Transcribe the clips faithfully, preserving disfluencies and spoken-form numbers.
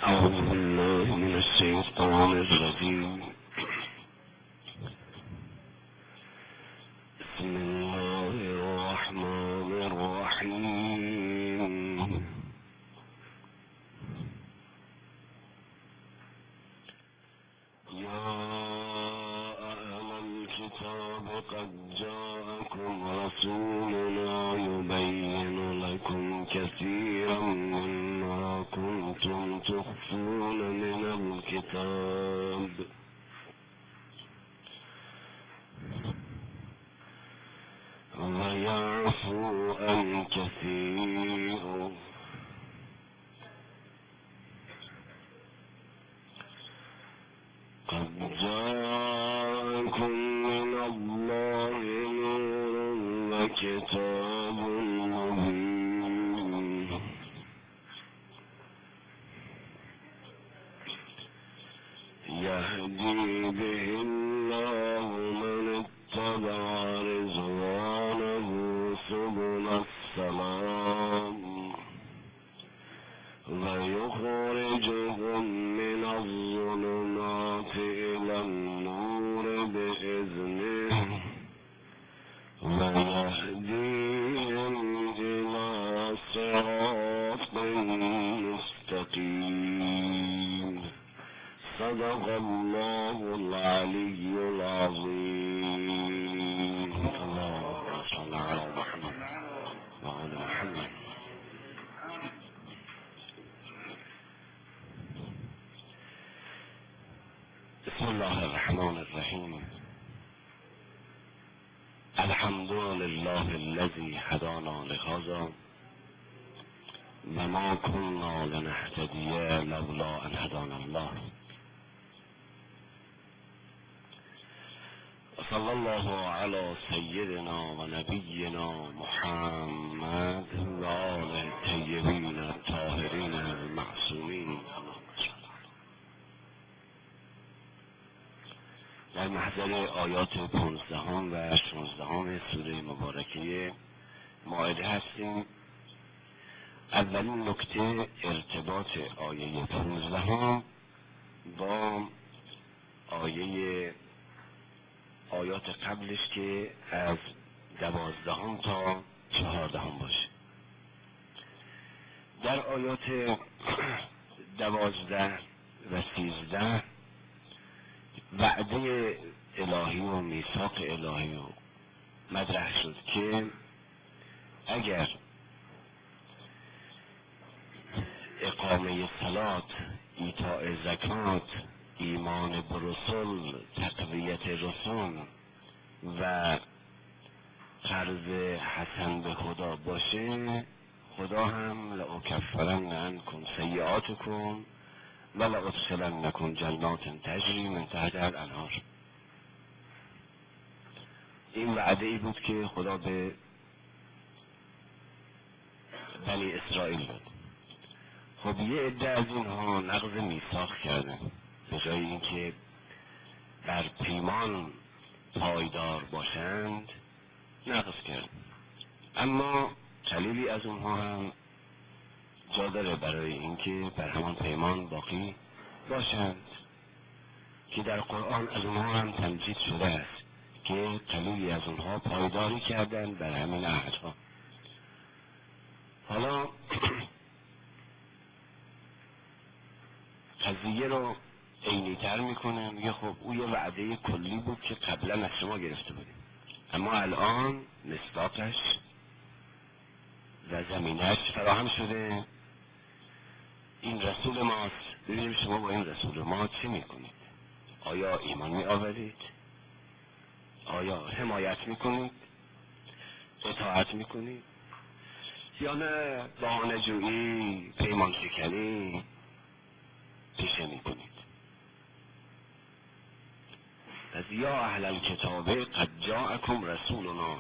أعوذ بالله من الشيطان الرجيم. بسم الله الرحمن الرحيم. يا أهل الكتاب قد جاءكم رسولنا يبين لكم كثيرا مما كنتم تخفون من الكتاب ويعفو عن كثير. قد جاءكم من الله نور وكتاب مبين يهدي به الله من اتبع رضوانه سبل السلام ويخرجهم من الظلمات إلى النور بإذنه ويهديهم إلى صراط مستقيم. صدق الله العلي العظيم. اللهم صل على محمد وعلى محمد. بسم الله الرحمن الرحيم. الحمد لله الذي هدانا لهذا وما كنا لنهتدي لولا ان هدانا الله. صلى الله على سيدنا ونبينا محمد وآله الطيبين الطاهرين المعصومين. در محضر آیات پانزدهم و شانزدهم سوره مبارکه مائده هستیم. اولین نکته ارتباط آیه پانزدهم با آیه آیات قبلش که از دوازدهم تا چهاردهم باشه. در آیات دوازده و سیزده وعده الهی و میثاق الهی و مطرح شد که اگر اقامه صلات، ایتاء زکات، ایمان به رسول، تقویت رسول و قرض حسن به خدا باشه، خدا هم لأکفرن عنکم سیئاتکم و لأدخلنکم جنات تجری من تحتها الانهار. این وعده ای بود که خدا به بنی اسرائیل داد. خب یه عده از اینها نقض میثاق کردن، به جای اینکه بر پیمان پایدار باشند نقض کردن. اما قلیلی از اونها هم جا داره برای اینکه بر همان پیمان باقی باشند که در قرآن از اونها هم تمجید شده است که قلیلی از اونها پایداری کردن بر همین عهدها. حالا قضیه رو عینی تر میکنه، میگه خب او یه وعده کلی بود که قبلا از شما گرفته بودیم، اما الان مصداقش و زمینش فراهم شده. این رسول ماست، ببینیم شما با این رسول ما چی میکنید. آیا ایمان می آورید؟ آیا حمایت میکنید؟ اطاعت میکنید؟ یا نه بهانه جویی، پیمان شکنی پیشه میکنید؟ پس یا اهل الکتاب قد جاءکم رسولنا،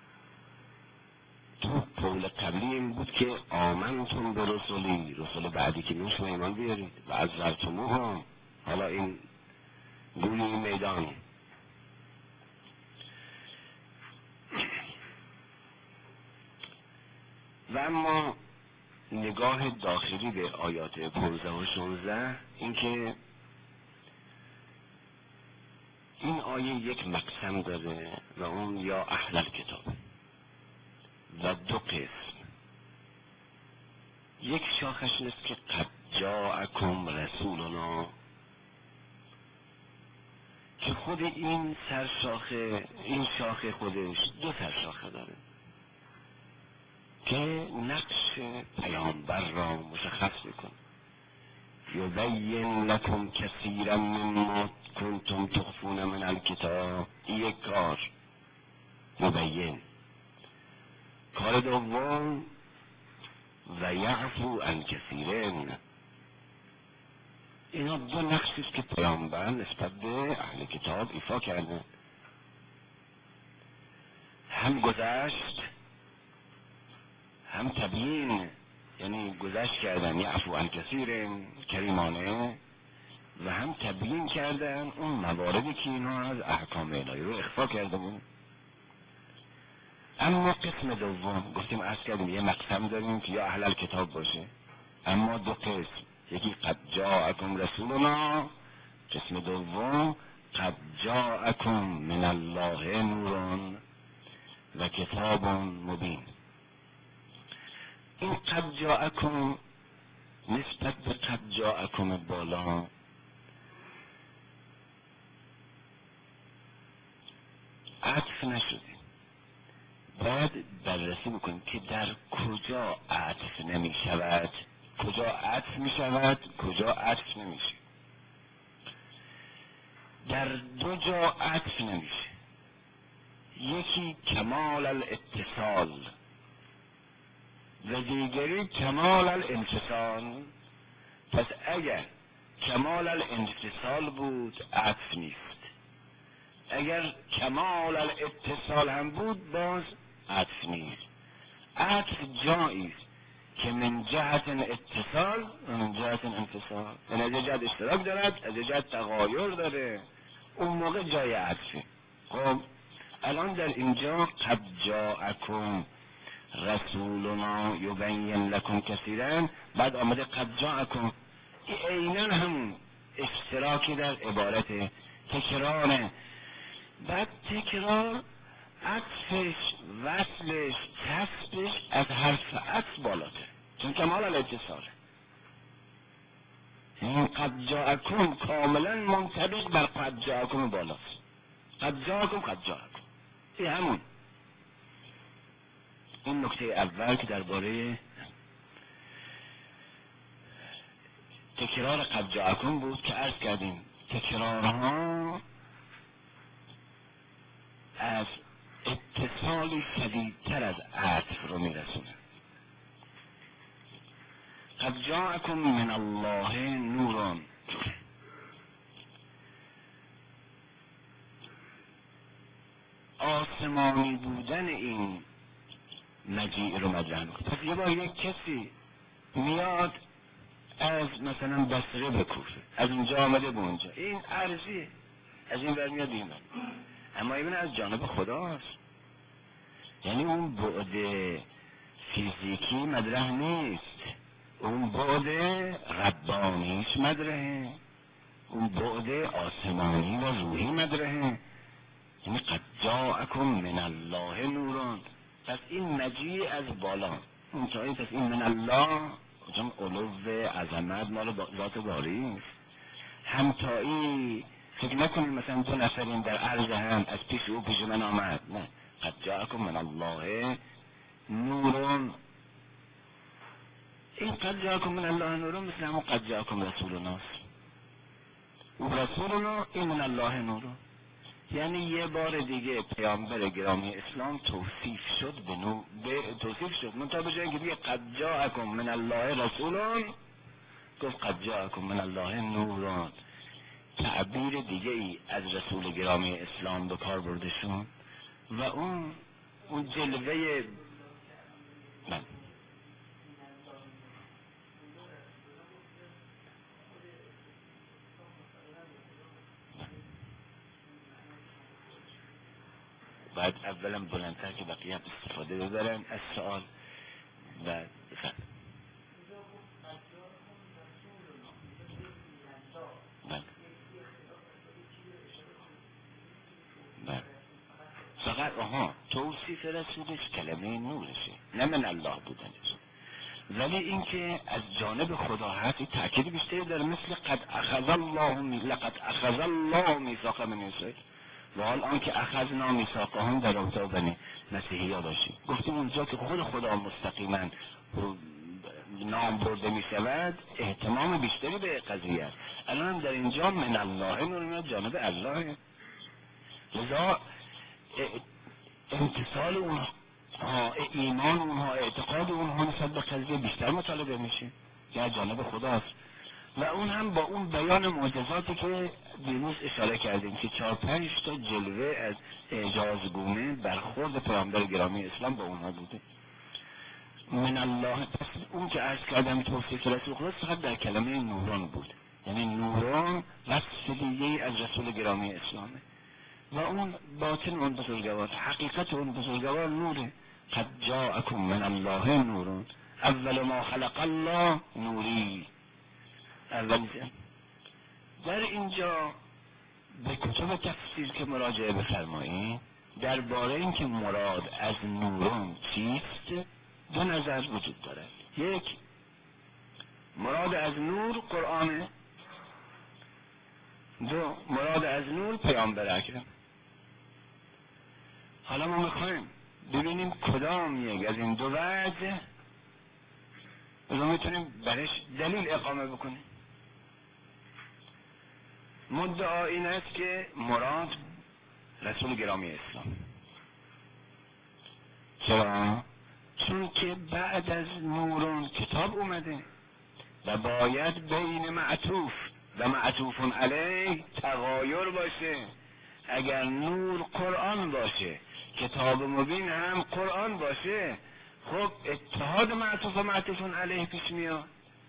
تو قول قبلی این بود که آمنتم به رسولی، رسول بعدی که میون شما ایمان بیارید و از زرتموها. حالا این گوی میدان و اما نگاه داخلی به آیات پانزده و شانزده اینکه این آیه یک مقسم داره و اون یا اهل الکتاب و دو قسم. یک شاخش نیست که قد جاءکم رسولنا، که خود این سرشاخه، این شاخه خودش دو سرشاخه داره که نقش پیامبر را مشخص میکنه. یبین لکم کثیرا مما کنتم تخفون من الکتاب، یک کار یبین. کار دوم و یعفو عن کثیرین. اینا دو نقشی است که پیامبر نسبت به اهل کتاب ایفا کرده، هم گذشت هم تبیین، یعنی گذشت کردن یعفو عن کثیرین کریمانه، و هم تبیین کردن اون مواردی که اینا از احکام الهی رو اخفا کرده بود. اما قسم دوم گفتیم عرض کردیم یه مقسم داریم که یا اهل الکتاب باشه، اما دو قسم، یکی قد جاءکم رسولنا، قسم دوم قد جاءکم من الله نور و کتاب مبین. این قد جاءکم نسبت به قد جاءکم بالا عطف نشده، باید بررسی بکنیم که در کجا عطف نمی شود، کجا عطف می شود، کجا عطف نمیشه. در دو جا عطف نمیشه، یکی کمال الاتصال و دیگری کمال الانفصال. پس اگر کمال الانفصال بود عطف نیست، اگر کمال الاتصال هم بود باز عطف نیست. عطف جایی است که من جهت اتصال و من جهت انفصال، یعنی از جهت اشتراک دارد، از جهت تغایر داره، اون موقع جای عطفه. خب الان در اینجا قد جاءکم رسولنا یبین لکم کثیرا، بعد آمده قد جاءکم، این عیناً همون اشتراکی در عبارت، تکراره. بعد تکرار عطفش، وصلش، کسبش از حرف عطف بالاتر، چون کمال الاتصاله. این قد جاءکم کاملا منطبق بر قد جاءکم بالاست. قد جاءکم قد جاءکم، این همون. این نکته اول که درباره تکرار قد جاءکم بود که عرض کردیم تکرارها از اتصالی شدیدتر از عطف رو میرسونه. قد جاءکم من الله نور، آسمانی بودن این مجیع رو مطرح میکنه. پس یه بار یک کسی میاد از مثلا بصره به کوفه، از اونجا آمده به اونجا، این عرضیه، از این ور میاد این ور، اما این از جانب خداست. یعنی اون بعد فیزیکی مطرح نیست، اون بعد ربانیش مطرحه، اون بعد آسمانی و روحی مطرحه. یعنی قد جاءکم من الله نوران، پس این مجیع از بالا اونجایی. پس این من الله چون علو عظمت مال ذات باری است. همتایی فکر نکنید مثلا دو نفرین در عرض هم از پیش او پیش من آمد، نه. قد جاءکم من الله نورون، این قد جاءکم من الله نورون مثل همون قد جاءکم رسولنا، او رسولنا، این من الله نورون. یعنی یه بار دیگه پیامبر گرامی اسلام توصیف شد به نور، به توصیف شد منتها به جای اینکه بگه قد جاءکم من الله رسولون گفت قد جاءکم من الله نورون. تعبیر دیگه ای از رسول گرامی اسلام به کار برده شد و اون اون جلوه من باید اولا بلندتر که بقیه هم استفاده ببرن از سؤال و بفرد. فقط آها توصیف رسولش کلمه نورشه، نه من الله بودنش. ولی اینکه از جانب خدا هست این تأکید بیشتری داره، مثل قد اخذ الله می... لقد اخذ الله میثاق بنی اسرائیل و حال آنکه اخذنا میثاقهم در رابطه با بنی مسیحی ها داشتیم. گفتیم اونجا که خود خدا مستقیما نام برده می شود اهتمام بیشتری به قضیه است. الان در اینجا من الله نور میاد جانب الله، لذا امتصال اونها، ایمان اونها، اعتقاد اونها نسبت به قضیه بیشتر مطالبه میشه که از جانب خداست. و اون هم با اون بیان معجزاتی که دیروز اشاره کردیم که چهار پنج تا جلوه از اعجازگونه برخورد پیامبر گرامی اسلام با اونها بوده. من الله، پس اون که عرض کردم توصیف رسول خدا فقط در کلمه نوران بود، یعنی نوران وصف دیگه از رسول گرامی اسلامه و اون باطن اون بزرگوار، حقیقت اون بزرگوار نوره. قد جاءکم من الله نورون اول ما خلق الله نوری. اول در اینجا به کتب تفسیر که مراجعه بفرمایید درباره این که مراد از نورون چیست دو نظر وجود داره. یک، مراد از نور قرآنه، دو، مراد از نور پیامبر اکرم. حالا ما میخوایم ببینیم کدام یک از این دو وجه رو میتونیم برش دلیل اقامه بکنیم. مدعا این است که مراد رسول گرامی اسلام. چرا؟ چون که بعد از نورون کتاب اومده و باید بین معطوف و معطوف علیه تغایر باشه. اگر نور قرآن باشه کتاب مبین هم قرآن باشه، خب اتحاد معطوف و معطوف علیه پیش میاد.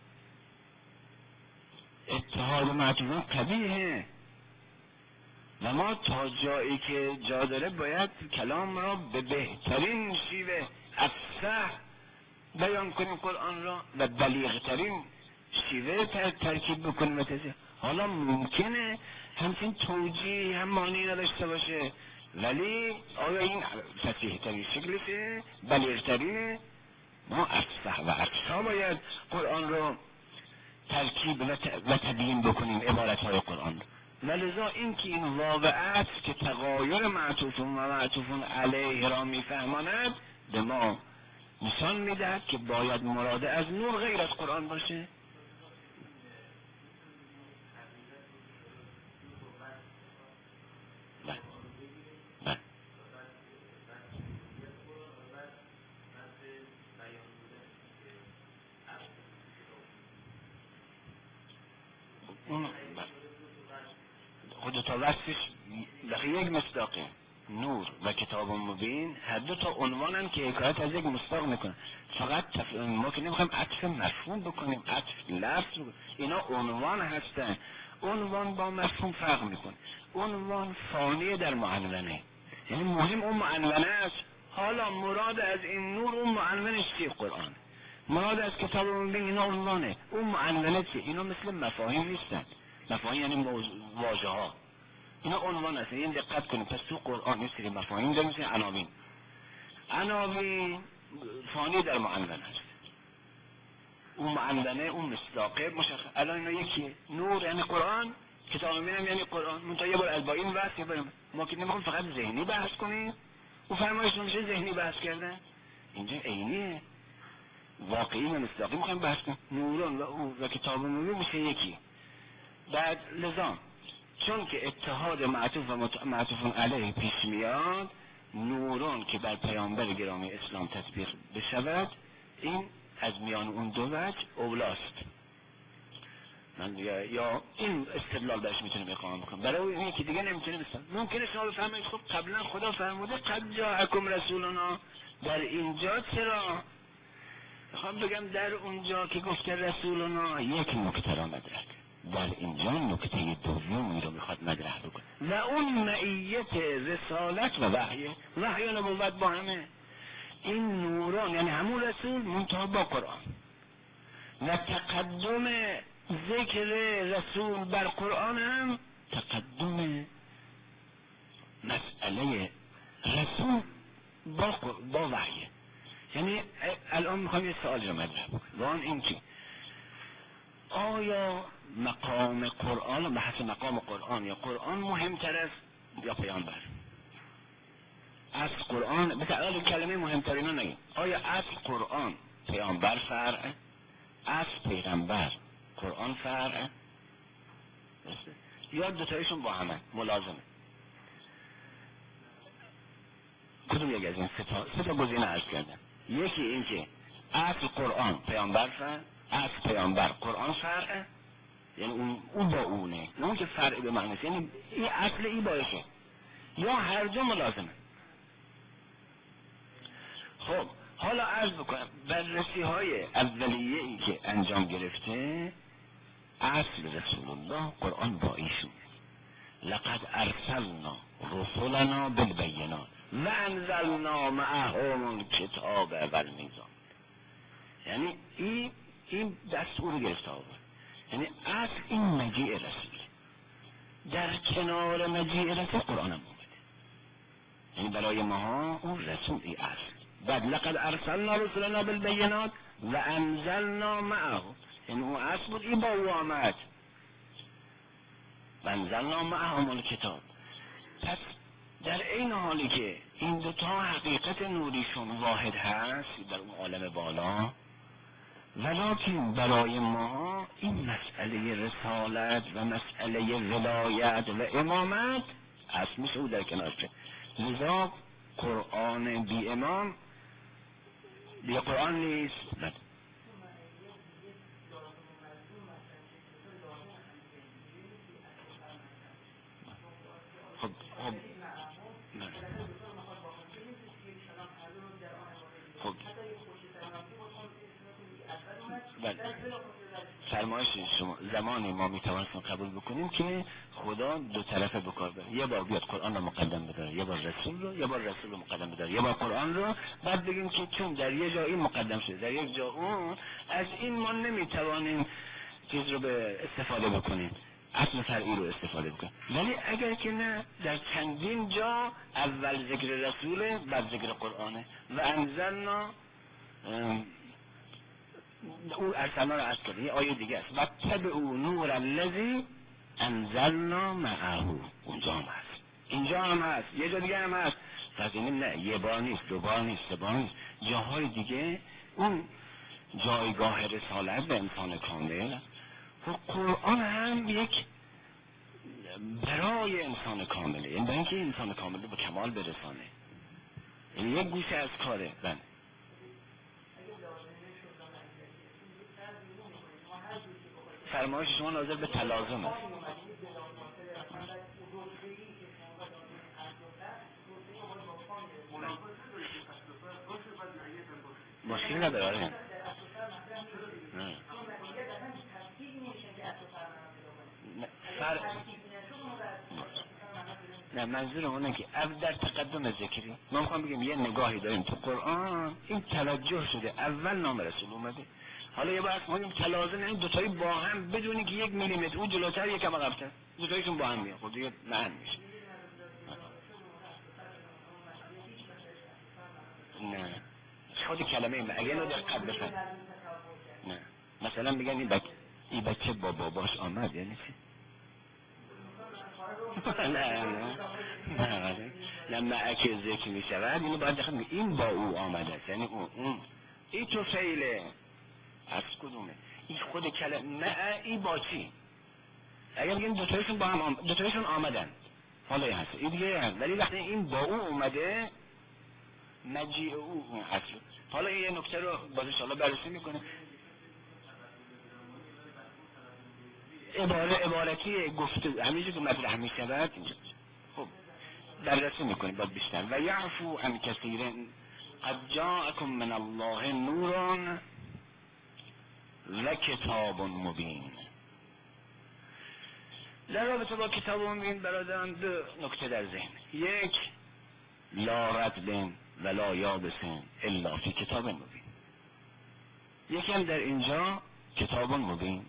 اتحاد معطوف قبیحه و ما تا جایی که جا داره باید کلام را به بهترین شیوه افصح بیان کنیم قرآن را و بلیغترین شیوه تر ترکیب بکنیم. تزیه. حالا ممکنه همچین توجیه هم معنی نداشته باشه، ولی آیا این فصیح ترین شکلشه؟ بلیغترینه؟ ما افصح و افصح باید قرآن را ترکیب و تبیین بکنیم عبارت های قرآن. ولذا این که این واقعات که تغایر معطوف و معطوف علیه را میفهماند به ما نشان میدهد که باید مراد از نور غیر از قرآن باشه. بله بله اون خود تا وصفش دقیق یک مصداقه. نور و کتاب مبین هر دو تا عنوانن که حکایت از یک مصداق میکنن. فقط تف... ما که نمیخوایم عطف مفهوم بکنیم، عطف لفظ بکنیم. اینا عنوان هستن. عنوان با مفهوم فرق میکنه. عنوان فانی در معنونه، یعنی مهم اون معنونه است. حالا مراد از این نور اون معنونش چیه؟ قرآن. مراد از کتاب مبین اینا عنوانه، اون معنونه چیه؟ اینا مثل مفاهیم نیستن. مفاهیم یعنی موضوع واژه ها، اینا عنوان هست. این دقت کنید. پس تو قرآن یه سری مفاهیم داریم مثل عناوین. عناوین فانی در معنون هست. اون معنونه اون مصداقه مشخص. الان اینا یکیه. نور یعنی قرآن، کتاب مبین هم یعنی قرآن. منتها یه بار از با این بحث یه بار ما که نمیخوایم فقط ذهنی بحث کنیم. او فرمایش میشه ذهنی بحث کردن. اینجا عینیه، واقعی و مصداقی میخوایم بحث کنیم. نوران و او و کتاب مبین میشه یکی. بعد لذا چون که اتحاد معطوف و معطوف علیه پیش میاد، نورون که بر پیامبر گرامی اسلام تطبیق بشود، این از میان اون دو وجه اولاست. من یا, یا این استدلال برش میتونیم اقامه بکنم. برای اون یکی دیگه نمیتونیم استدلال. ممکنه شما بفهمید خب قبلا خدا فرموده قد جاءکم رسولنا، در اینجا چرا؟ میخوام بگم در اونجا که گفته رسولنا یک نکته را مدرک، در اینجا نکته دومی رو میخواد مطرح بکنه و اون معیت رسالت و وحی وحی و نبوت با همه. این نوران یعنی همون رسول منتها با قرآن و تقدم ذکر رسول بر قرآن هم تقدم مسئله رسول با, با وحیه. یعنی الان میخوایم یه سوال رو مطرح بکنیم و آن این که آیا مقام قرآن و بحث مقام قرآن یا قرآن مهمتر است یا پیامبر؟ از قرآن مثلا کلمه مهمترین رو نگیم. آیا از قرآن پیامبر فرعه؟ از پیغمبر قرآن فرعه؟ یا دوتایشون با همه ملازمه؟ کدوم یک از این سه تا سه تا گزینه عرض کردم. یکی این که اصل قرآن پیامبر فرع، اصل پیامبر قرآن فرعه، یعنی اون اون با اونه، نه اون که فرع به معنی است، یعنی این اصل این باشه، یا هر دو ملازمه. خب حالا عرض بکنم بررسی های اولیه ای که انجام گرفته اصل رسول الله قرآن با ایشون. لقد ارسلنا رسولنا بالبینات و انزلنا معهم الکتاب والمیزان. یعنی این این دستور گرفته آورد. یعنی اصل این مجیء رسول، در کنار مجیء رسول قرآن هم اومده، یعنی برای ما اون رسول ای اصل. بعد لقد ارسلنا رسولنا بالبینات و انزلنا معهم، یعنی اون اصل بود، این با او آمد و انزلنا معهم الکتاب. پس در این حالی که این دوتا حقیقت نوریشون واحد هست در اون عالم بالا، ولکن برای ما این مسئله رسالت و مسئله ولایت و امامت اصل میشه او در کنارشه. لذا قرآن بی امام بی قرآن نیست. خب خب خب بله فرمایش شما زمانی ما میتوانستیم قبول بکنیم که خدا دو طرفه بکار بره، یه بار بیاد قرآن رو مقدم بداره، یه بار رسول رو، یه بار رسول رو مقدم بداره، یه بار قرآن رو، بعد بگیم که چون در یه جا این مقدم شده در یک جا اون، از این ما نمیتوانیم چیز رو به استفاده بکنیم، اصل فرعی رو استفاده بکنیم. ولی اگر که نه، در چندین جا اول ذکر رسوله بعد ذکر قرآنه. و انزلنا او ارسلنا رو عرض کرد، یه آیه دیگه است، و تبعوا نور الذی انزلنا معه، اونجا هم هست، اینجا هم هست، یه جا دیگه هم هست. پس این نه یه بار نیست، دو بار نیست، سه بار نیست، جاهای دیگه اون جایگاه رسالت به انسان کامل. و قرآن هم یک برای انسان کامله، یعنی برای اینکه انسان کامل رو به کمال برسانه، یعنی یک گوشه از کاره. بله فرمایش شما ناظر به تلازم است. مشکلی نداره. نه فر... نه منظور اونه که در تقدم ذکری ما میخوام بگیم یه نگاهی داریم تو قرآن، این توجه شده اول نام رسول اومده، حالا یه بحث ما تلازم این دوتایی با هم بدونی که یک میلیمتر اون جلوتر یکم عقب‌تر، دوتایشون با هم میاد، خب دیگه معنی میشه. نه خود کلمه این اگه اینو دقت بفهم. نه مثلا میگن این بچه این بچه با باباش آمد، یعنی چی؟ نه نه نه لما اکه ذکر می شود اینو باید دخل میگه این با او آمده است، یعنی اون اون این تو فعله از کدومه این خود کلمه. نه این با چی؟ اگر بگیم دوتایشون با هم آم... دوتایشون آمدن حالا این هست این دیگه هست، ولی وقتی این با او اومده مجیع او اون اصل. حالا این یه نکته رو باز انشاءالله بررسی میکنه. عباره عبارتی گفته همیشه که مطرح میشود اینجا خب بررسی میکنیم باید بیشتر. و یعفو عن کثیر قد جاءکم من الله نور و کتاب مبین. در رابطه با کتاب مبین برادران دو نکته در ذهن. یک لا رتب ولا یابس الا فی کتاب مبین. یکی هم در اینجا کتاب مبین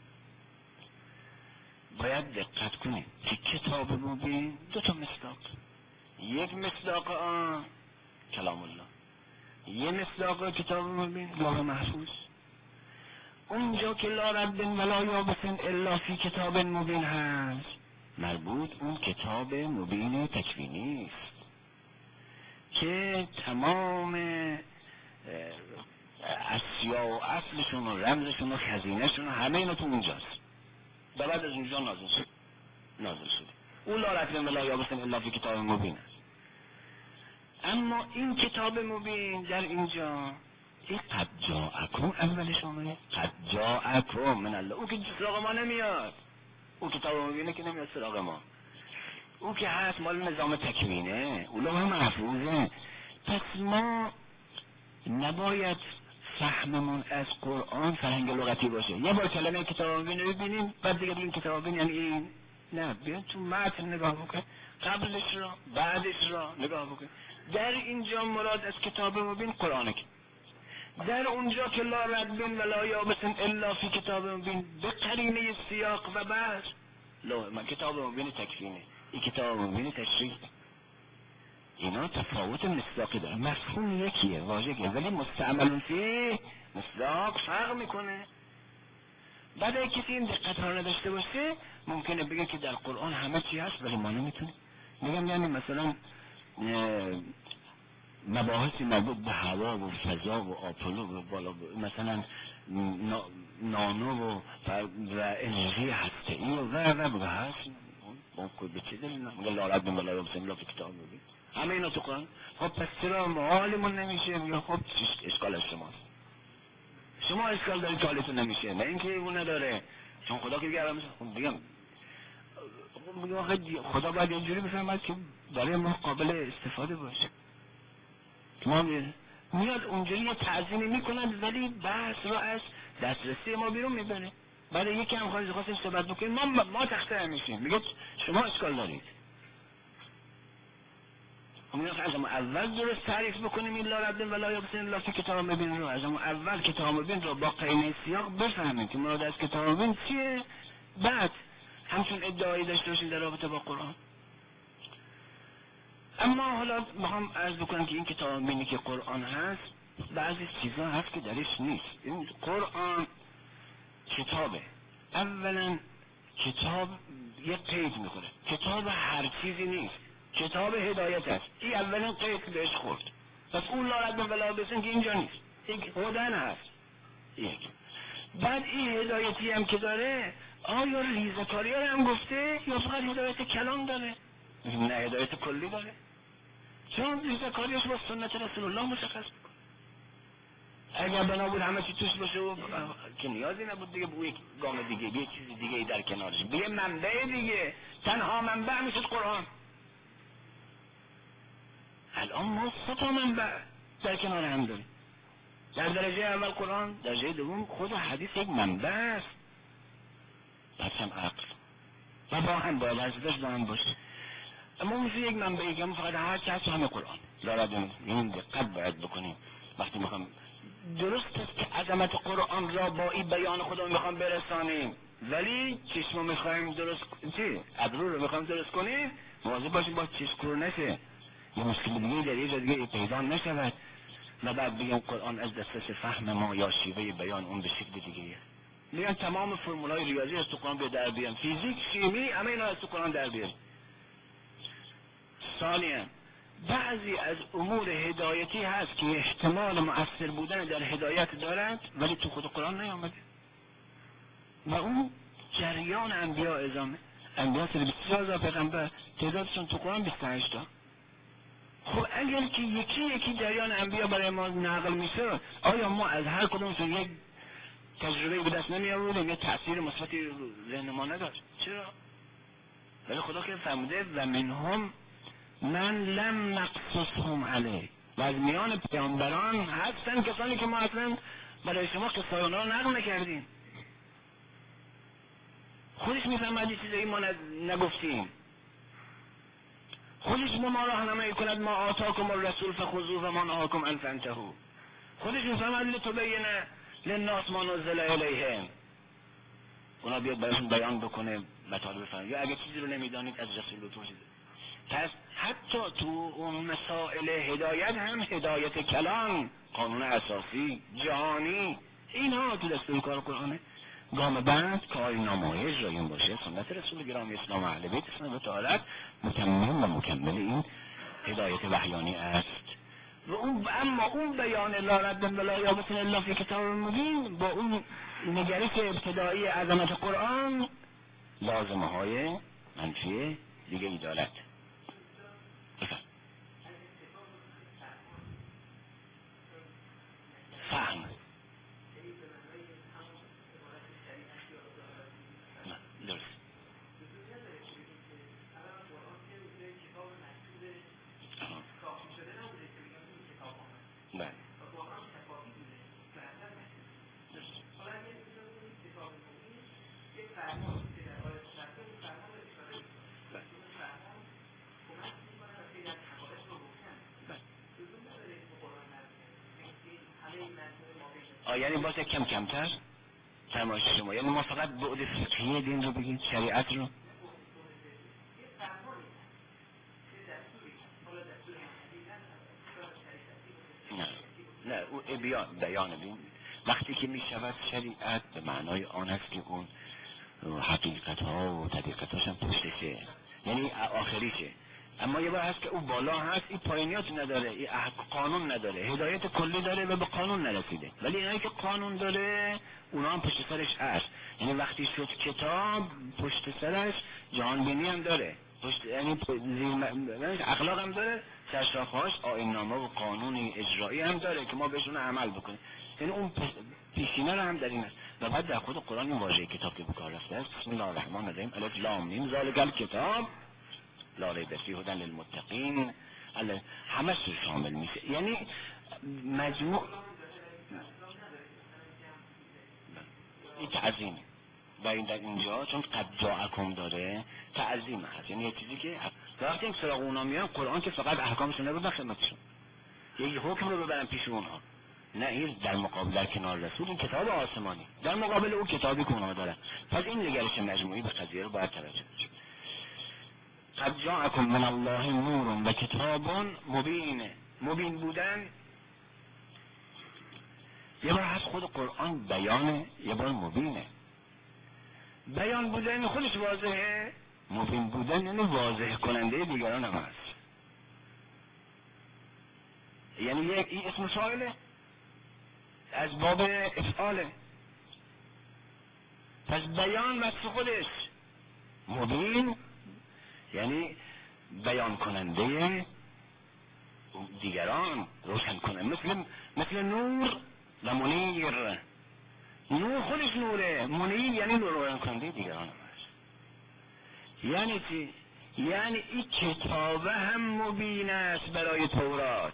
باید دقت کنید که کتاب مبین دو تا مصداق، یک مصداق آن کلام الله. یه مصداق کتاب مبین لوح محفوظ. اونجا که لا رد ولا یابس الا فی کتاب مبین هست، مربوط اون کتاب مبین تکوینی است که تمام اشیا و اصلشون و رمزشون و خزینهشون و همه اینا تو اونجاست. بعد از اونجا نازل شد نازل شده. اون لا رد ولا یابس الا فی کتاب مبین است. اما این کتاب مبین در اینجا این قد جاءکم اولش آمده، قد جاءکم من الله. او که سراغ ما نمیاد، او کتاب مبینه که نمیاد سراغ ما، او که هست مال نظام تکوینه، او لوح محفوظه. پس ما نباید فهممون از قرآن فرهنگ لغتی باشه. یه بار کلمه کتاب مبین رو ببینیم بعد دیگه ببینیم کتاب مبین یعنی این. نه، بیاین تو متن نگاه بکن، قبلش را بعدش را نگاه بکن. در اینجا مراد از کتاب مبین قرآنه، در اونجا که لا رد ولا یابس الا فی کتاب مبین به قرینه سیاق و بعد لوح من کتاب مبین تکوینه، این کتاب مبین تشریح. اینا تفاوت مصداقی داره، مفهوم یکیه، واژه یکیه، ولی مستعمل فی مصداق فرق میکنه. بعد اگه کسی این دقت ها نداشته باشه ممکنه بگه که در قرآن همه چی هست ولی ما نمیتونیم. میگم یعنی مثلا مباحثی مربوط به هوا و فضا و آپولو و بالا مثلا نانو و انرژی هسته‌ای و و و و هست، اون که به چه دلیل نه؟ لا رد ولا یابس الا فی کتاب مبین، همه اینا تو قرآن. خب پس چرا معالمون نمیشه؟ میگه خب اشکال از شماست، شما اشکال دارید که حالتون نمیشه، نه اینکه اون نداره. چون خدا که بگه خب بگم خدا باید اینجوری بفهمد که برای ما قابل استفاده باشه. ما میاد اونجوری یه تعظیمی میکنند ولی بحث رو از دسترسی ما بیرون میبره. بعد یکی هم خواهد خواستش صحبت بکنیم ما ما تخته هم میشیم، میگه شما اشکال دارید. همین از ما اول درست تعریف بکنیم این لا رد ولا یابس الا فی کتاب مبین رو، از ما اول کتاب مبین رو با قرینه سیاق بفهمیم که مراد از کتاب مبین چیه، بعد همچون ادعایی داشته باشیم در رابطه با قرآن. اما حالا میخوام عرض بکنم که این کتاب مبینی که قرآن هست بعضی چیزا هست که درش نیست. این قرآن کتابه، اولا کتاب یک قید میکنه، کتاب هر چیزی نیست، کتاب هدایت است. این اولین قید بهش خورد. پس اون لا رد ولا یابس که اینجا نیست، یک هدن هست. یک بعد این هدایتی هم که داره آیا ریزکاری ها هم گفته یا فقط هدایت کلام داره؟ نه، هدایت کلی داره، چون ریزکاریش با سنت رسول الله مشخص میکنه. اگر بنا بود همه چی توش باشه و که نیازی نبود دیگه به یک گام دیگه به یک چیز دیگه در کنارش، به یه منبع دیگه، تنها منبع میشد قرآن. الان ما سه تا منبع در کنار هم داریم. در درجه اول قرآن، درجه دوم خود حدیث یک منبع است، پس هم عقل و با هم باید هستش با هم باشه. اما میشه یک منبعی که فقط هر چه هست همه قرآن. لازم این دقت باید بکنیم وقتی میخوام درست است که عظمت قرآن را با این بیان خدا میخوام برسانیم، ولی چشمو میخوایم درست چی؟ ابرو رو میخوایم درست کنیم، مواظب باشیم با چشم نشه، یه مشکل دیگه در یه جا دیگه پیدا نشود و بعد بگیم قرآن از دسترس فهم ما یا شیوه بیان اون به شکل دیگه. میگن تمام فرمولای ریاضی از تو قرآن به در بیان، فیزیک، شیمی، همه اینا از تو قرآن در بیان. ثانیاً بعضی از امور هدایتی هست که احتمال مؤثر بودن در هدایت دارد ولی تو خود قرآن نیامده و اون جریان انبیاء اعظامه. انبیاء سر بیست و چهار هزار پیغمبر، تعدادشون تو قرآن بیست و هشت تا. خب اگر که یکی یکی جریان انبیاء برای ما نقل میشه، آیا ما از هر کدومشون یک تجربه به دست نمی آوردیم، یه تأثیر مثبتی رو ذهن ما نداشت؟ چرا؟ ولی خدا که فرموده و منهم من لم نقصصهم علیه، و از میان پیامبران هستن کسانی که ما اصلا برای شما قصه اونا رو نقل نکردیم. خودش میفهمد یه چیزایی ما نگفتیم، خودش ما را راهنمایی کند ما آتاکم الرسول فخذوه و ما نهاکم عنه فانتهوا. خودش میفهمد لتبین للناس ما نزل الیهم، اونا بیاد براشون بیان بکنه مطالب بفهمید، یا اگه چیزی رو نمیدانید از رسول بپرسید. پس حتی تو اون مسائل هدایت هم هدایت کلان، قانون اساسی جهانی، اینا تو دستور کار قرآنه. گام بعد که آیین نامه اجرایی باشه سنت رسول گرامی اسلام اهل بیت اسلام و طهارت متمم و مکمل این هدایت وحیانی است. و اون اما اون بیان لا رد ولا یابس الا فی کتاب مبین با اون نگرش ابتدایی عظمت قرآن لازمه های منفی دیگه ای دارد. فهم درست. بله آه یعنی باز کم کمتر فرمایش شما، یعنی ما فقط بعد فقهی دین رو بگیم، شریعت رو. نه نه او بیان بیان دین وقتی که می شود شریعت به معنای آن است که اون حقیقت ها و طریقتاش هم پشتشه، یعنی آخریشه. اما یه بار هست که او بالا هست، این پایینیات نداره، این قانون نداره، هدایت کلی داره و به قانون نرسیده، ولی اینایی که قانون داره اونا هم پشت سرش هست. یعنی وقتی شد کتاب پشت سرش جهانبینی هم داره، پشت یعنی زیر اخلاق هم داره، سرشاخه‌هاش آیین‌نامه و قانون اجرایی هم داره که ما بهشون عمل بکنیم. یعنی اون پیشینه رو هم در این است. و بعد در خود قرآن این واژه کتاب که به کار رفته است، بسم الله الرحمن الرحیم الف لام میم ذالک الکتاب لا ریب فیه هدی للمتقین، همه سو شامل میشه. یعنی مجموع این تعظیمه و این در اینجا چون قد جاءکم داره تعظیم هست، یعنی یه چیزی که وقتی این سراغ اونا میان قرآن که فقط احکامشون رو بخدمتشون یه حکم رو ببرن پیش اونها، نه این در مقابل در کنار رسول این کتاب آسمانی در مقابل اون کتابی که اونها دارن. پس این نگرش مجموعی به قضیه رو باید توجه بشه. قد جاءکم من الله نور و کتاب مبین، مبین بودن یه بار هست خود قرآن بیانه، یه بار مبینه. بیان بودن خودش واضحه، مبین بودن یعنی واضح کننده دیگران هم هست. یعنی یک این اسم فاعله از باب افعاله. پس بیان وصف خودش، مبین یعنی بیان کننده دیگران، روشن کننده، مثل مثل نور و منیر. نور خودش نوره، منیر یعنی نور روشن کننده دیگران هست. یعنی چی؟ یعنی این کتابه هم مبین است برای تورات،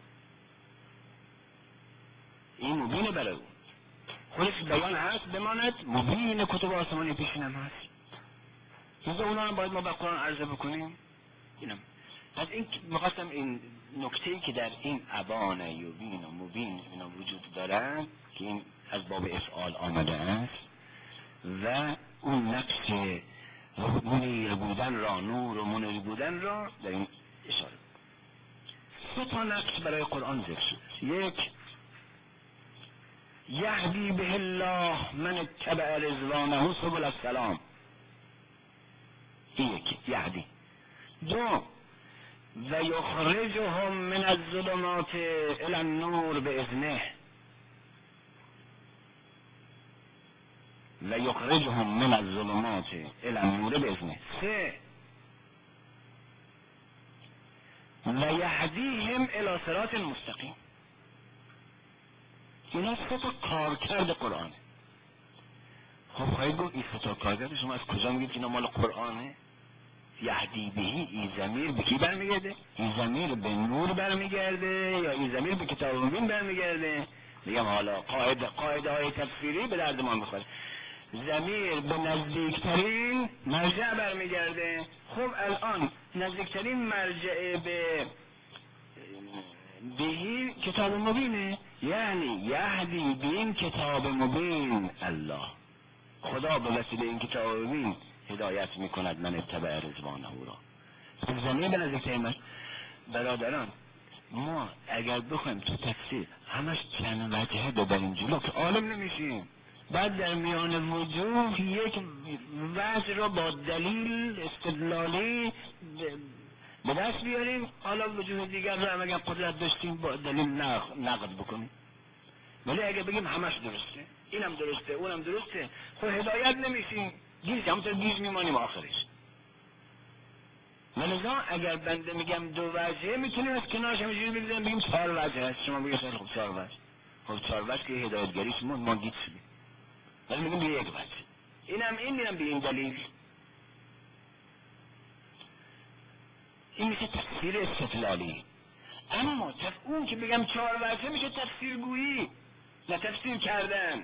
این مبینه برای اون خودش بیان هست، بماند مبین کتب آسمانی پیشین هم هست. جزء اونا هم باید ما به قرآن عرضه بکنیم. اینم پس این میخواستم این نکته‌ای که در این ابان یبین و مبین اینا وجود دارن که این از باب افعال آمده است و اون نقش منیر بودن را، نور و منیر بودن را در این اشاره. سه تا نقش برای قرآن ذکر شد. یک، یهدی به الله من اتبع رضوانه سبل السلام، این یکی یهدی. دو، و یخرجهم من الظلمات الی النور باذنه، و یخرجهم من الظلمات الی النور باذنه. سه، و یهدیهم الی صراط مستقیم. اینا سه تا کارکرد قرآنه. خب خواهید گفت این سه تا کارکرد شما از کجا میگید که اینا مال قرآنه؟ یهدی بهی، این ضمیر به کی برمیگرده؟ این ضمیر به نور برمیگرده یا این ضمیر به کتاب مبین برمیگرده؟ میگم حالا قاعده قاعده های تفسیری به درد ما میخوره. ضمیر به نزدیکترین مرجع برمیگرده. خب الان نزدیکترین مرجع به بهی کتاب مبینه، یعنی یهدی به این کتاب مبین الله، خدا به وسیله این کتاب مبین هدایت میکند من اتبع رضوانه را. زمین به نزدیک من برادران، ما اگر بخوایم تو تفسیر همش چند وجهه ببریم جلو که عالم نمیشیم. بعد در میان وجوه یک وجه را با دلیل استدلالی به دست بیاریم، حالا وجوه دیگر را هم اگر قدرت داشتیم با دلیل نقد بکنیم. ولی اگر بگیم همش درسته، اینم درسته اونم درسته، خب هدایت نمیشیم، گیز همونطور گیز میمانیم آخرش. ولذا اگر بنده میگم دو وجهه، میتونیم از کنارش همینجوری بگیم بگیم چهار وجه هست. شما بگید خیلی خوب چهار وجه، خب چهار وجه که هدایتگریش ما ما گیج شدیم، ولی میگیم به یک وجه، اینم این میرم به این دلیل. این میشه تفسیر استدلالی. اما تف... اون که بگم چهار وجه میشه تفسیر گویی، نه تفسیر کردن.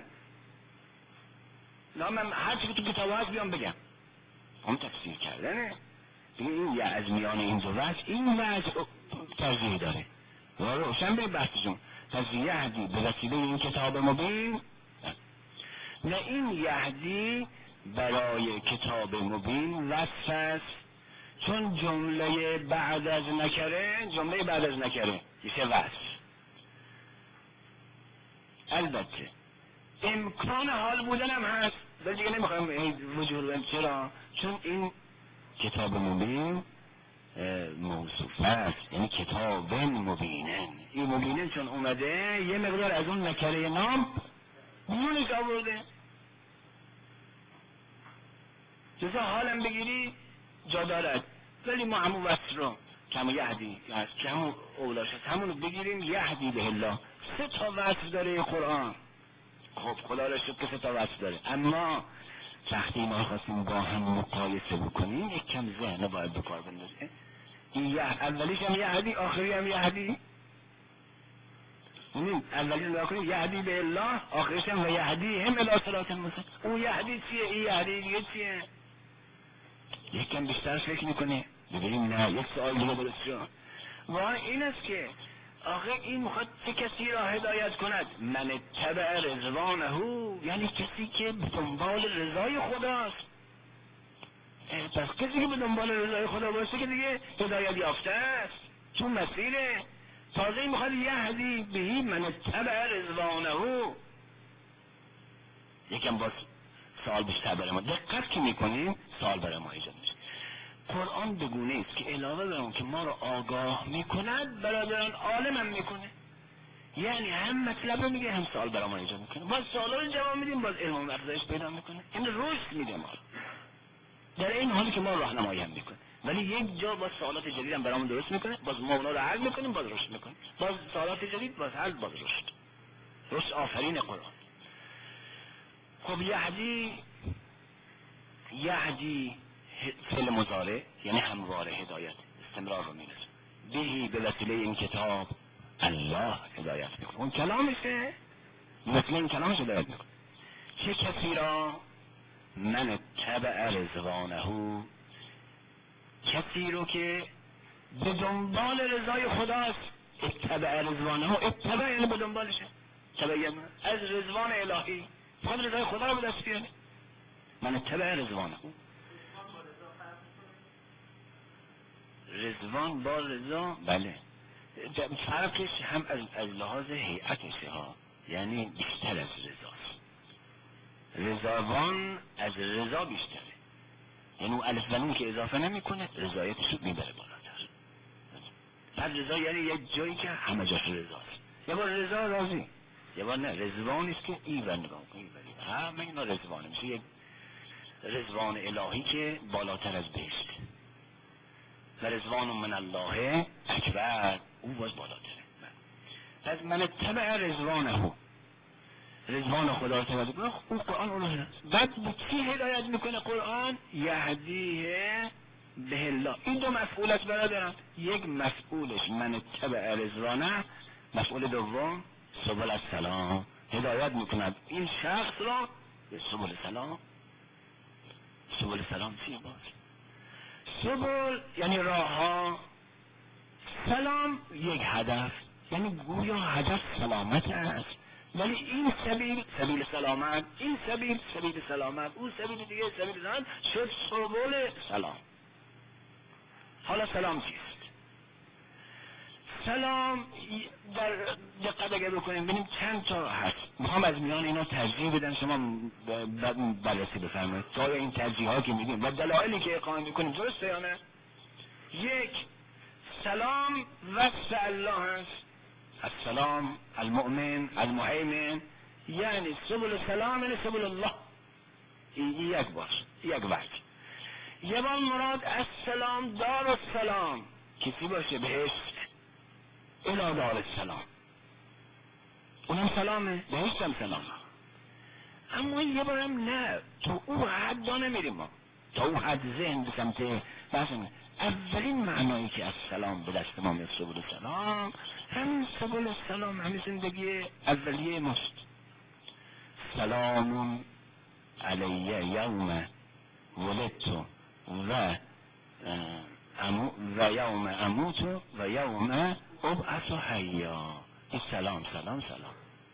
نه من هر چی که تو کتاب هست بیام بگم، اون تفسیر کردنه. این یه از میان این دو وجه، این وجه ترجیح داره. وارو روشن بریم بحثشون. پس یهدی به وسیله این کتاب مبین، نه این یهدی برای کتاب مبین وصف است، چون جمله بعد از نکره، جمله بعد از نکره میشه وصف. البته امکان حال بودن هم هست، ولی دیگه نمیخوایم وجود رو. چرا؟ چون این کتاب مبین موصوف است، یعنی کتاب مبینن. این مبینن چون اومده یه مقدار از اون نکره نام بیرونش آورده. جزا حالم بگیری جا دارد، ولی ما همون وصف رو کم یهدی هست که همون اولاش هست، همون رو بگیریم. یهدی به الله سه تا وصف داره قرآن. خب خدا را شد که سه تا وصف داره، اما وقتی ما خواستیم با هم مقایسه بکنیم یک کم ذهن باید بکار بندازه. این یه اولیش هم یهدی، آخری هم یهدی. اونیم اولیش رو کنیم یهدی به الله، آخرش هم و یهدی هم الی صراط مستقیم. اون یهدی چیه؟ این یهدی دیگه چیه؟ یک کم بیشتر فکر میکنه ببینیم. نه یک سوال دیگه درست شد. و این است که آخه این میخواد چه کسی را هدایت کند؟ من اتبع رضوانه، یعنی کسی که به دنبال رضای خداست. پس کسی که به دنبال رضای خدا باشه که دیگه هدایت یافته است، چون مسیره. تازه این میخواد یهدی بهی من اتبع رضوانه. یکم باز سوال بیشتر برای ما دقت که میکنیم سوال برای ما ایجاد میشه. قرآن بگونه است که علاوه بر اون که ما رو آگاه میکند، برادران عالم هم میکنه. یعنی هم مطلب رو میگه، هم سوال برای ما ایجاد میکنه. باز سوالا رو جواب میدیم، باز علم و افزایش پیدا میکنه. این رشد میده ما رو، در این حالی که ما راهنمایی هم میکنه. ولی یک جا باز سوالات جدید هم برامون درست میکنه، باز ما اونا رو حل میکنیم، باز رشد میکنیم. باز سوالات جدید، باز حل، باز رشد. رشد آفرین قرآن. خب یهدی یهدی فعل مضارع یعنی همواره هدایت، استمرار رو میرسه. بهی به وسیله این کتاب الله هدایت میکنه. اون کلامشه، به وسیله این کلامش هدایت میکنه. چه کسی را؟ من اتبع رضوانه، کسی رو که به دنبال رضای خداست. اتبع رضوانه، اتبع یعنی به دنبالشه، تبعیت از رضوان الهی، خود رضای خدا رو به دست بیاره. من اتبع رضوانه، رضوان با رضا، بله فرقش هم از, از لحاظ هیئتشه ها، یعنی بیشتر از رضاست. رضاوان از رضا بیشتره، یعنی اون الف و نون که اضافه نمیکنه رضایتش رو میبره بالاتر. پس رضا یعنی یک جایی که همه جاش رضاست. یه بار رضا راضی، یه بار نه رضوانی است که این ور نگاه کنی، همه اینا رضوانه میشه یک رضوان الهی که بالاتر از بهشته. و رضوان من الله اکبر، او باز بالاتره. پس من اتبع رضوانه، رضوان خدا رو تبعید کنه. اون قرآن اون هست. بعد به چی هدایت میکنه قرآن؟ یهدیه به الله. این دو مفعولت برادران، یک مفعولش من اتبع رضوانه، مفعول دوم سبل السلام، هدایت میکند این شخص را به سبل السلام. سبل السلام چیه باز؟ سبل یعنی راه ها، سلام یک هدف، یعنی گویا هدف سلامت است، ولی این سبیل سبیل سلامت، این سبیل سبیل سلامت، اون سبیل دیگه سبیل سلامت شد سبل سلام. حالا سلام چیست؟ سلام در دقت اگر بکنیم ببینیم چند تا هست. میخوام از میان اینا ترجیح بدم، شما بررسی بفرمایید تا این ترجیح ها که میدیم و دلایلی که اقامه میکنیم درسته یا نه؟ یک، سلام وصف الله هست، السلام المؤمن المهیمن، یعنی سبل سلام یعنی سبل الله. این یک بار یک وجه. یه بار مراد السلام دار السلام کسی باشه بهشت، الا دار السلام، اونم سلامه، بهشت هم سلامه. اما یه بارم نه، تو او حد نمیریم ما، تا او حد ذهن به سمت بحث. اولین معنایی که از سلام به دست ما میاد سبل سلام، همین سبل سلام، همین زندگی اولیه ماست. سلام علیه یوم ولدت و امو و یوم اموت و یوم ابعث حیا. این سلام سلام سلام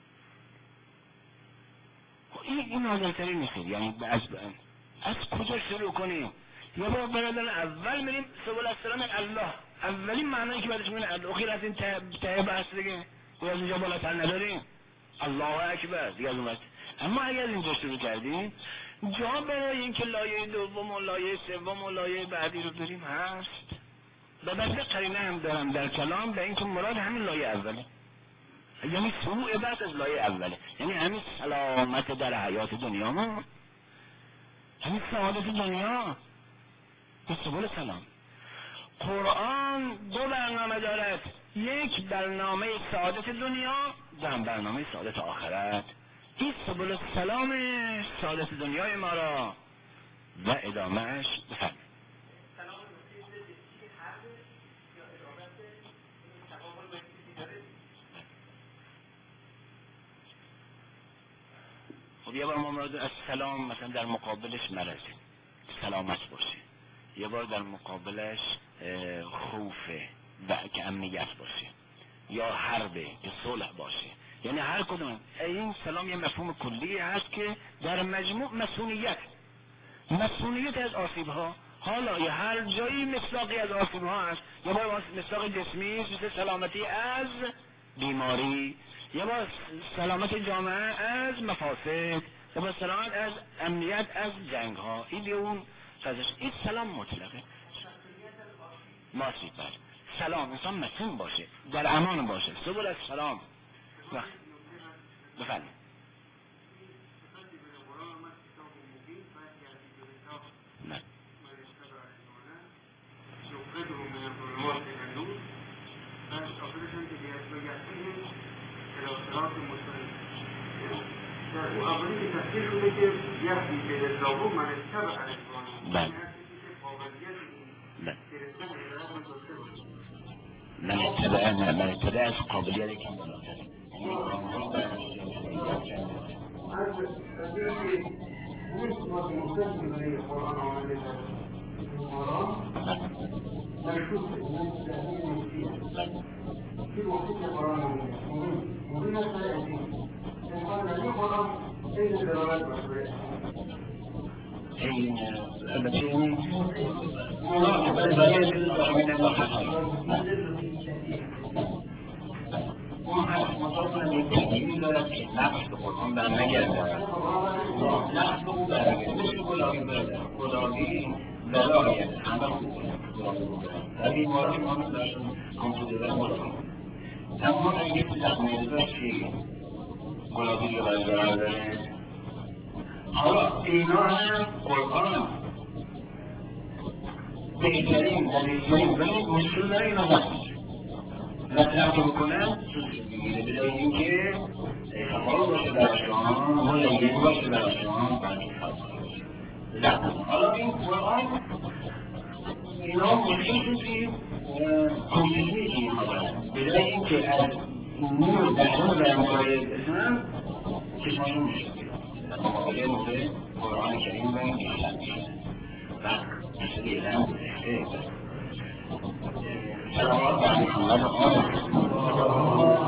این این نازلترین میخواد. یعنی از از کجا شروع کنیم؟ یه بار برادر اول میریم سبل السلام الله، اولین معنایی که بعدش میگن اخیر از این ته بحث دیگه و از اینجا بالاتر نداریم. الله اکبر دیگه از اون. اما اگر اینجا شروع کردیم جا برای اینکه لایه دوم و لایه سوم و لایه بعدی رو بریم هست. به بسته قرینه هم دارم در کلام به اینکه مراد همین لایه اوله، یعنی شروع بعد از لایه اوله، یعنی همین سلامت در حیات دنیا ما، همین سعادت دنیا به سبل سلام. قرآن دو برنامه دارد، یک برنامه سعادت دنیا، دو برنامه سعادت آخرت. این سبل سلام سعادت دنیای ما را و ادامهش بفرمایید. خب یه بار ما مراد از سلام مثلا در مقابلش مرض سلامت باشه، یه بار در مقابلش خوفه و که امنیت باشه، یا حربه که صلح باشه. یعنی هر کدوم این سلام یه مفهوم کلی هست که در مجموع مسئولیت مسئولیت از آسیب ها. حالا یه هر جایی مصداقی از آسیب ها هست. یه بار مصداق جسمی مثل سلامتی از بیماری، یه بار سلامت جامعه از مفاسد، یه بار سلامت از امنیت از جنگ ها. این دیگه اون فضش. این سلام مطلقه ماسید بر سلام انسان مسلم باشه، در امان باشه، سبل از سلام. بفرمایید. نه من اتبع نه من اتبع از قابلیت کم بلاتر این البته این برای داخل اون هست مطابقا یک تقییمی دارد که نقش به قرآن بر نگرده، نقش به او برگرده، مثل گلابی برده گلابی بلایه همه خوب در این مورد ما داشتون کمپیوتر مورد اما اگه تقمیل داشت که گلابی رو برگرده داره. حالا اینا هم قرآن بهترین حدیثی ولی مشکل داره اینا هست مطلب رو بکنن میگیره بدای اینکه خفال باشه برشان و لگن باشه برشان برمی خواهد. حالا این قرآن اینا مشکل شدی کمپیوتری که اینها دارن بدای اینکه از نور درشان برمکاری بزنن چشماشون میشه مقابله مورد قرآن کریم و این بیشتر میشه و مثل ایران بزرگه سلامات بر محمد آمد